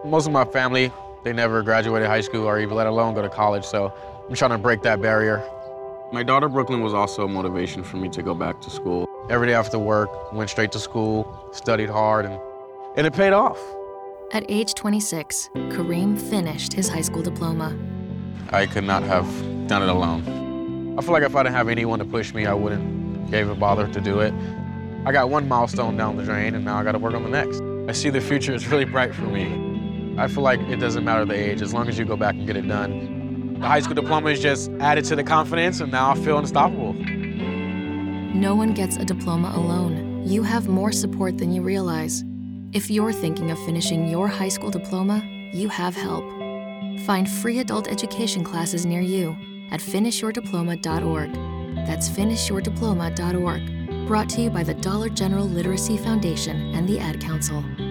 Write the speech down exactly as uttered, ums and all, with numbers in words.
Most of my family, they never graduated high school or even let alone go to college, so I'm trying to break that barrier. My daughter, Brooklyn, was also a motivation for me to go back to school. Every day after work, went straight to school, studied hard, and, and it paid off. At age twenty-six, Kareem finished his high school diploma. I could not have done it alone. I feel like if I didn't have anyone to push me, I wouldn't even bother to do it. I got one milestone down the drain, and now I got to work on the next. I see the future is really bright for me. I feel like it doesn't matter the age, as long as you go back and get it done. The high school diploma is just added to the confidence, and now I feel unstoppable. No one gets a diploma alone. You have more support than you realize. If you're thinking of finishing your high school diploma, you have help. Find free adult education classes near you at finish your diploma dot org. That's finish your diploma dot org. Brought to you by the Dollar General Literacy Foundation and the Ad Council.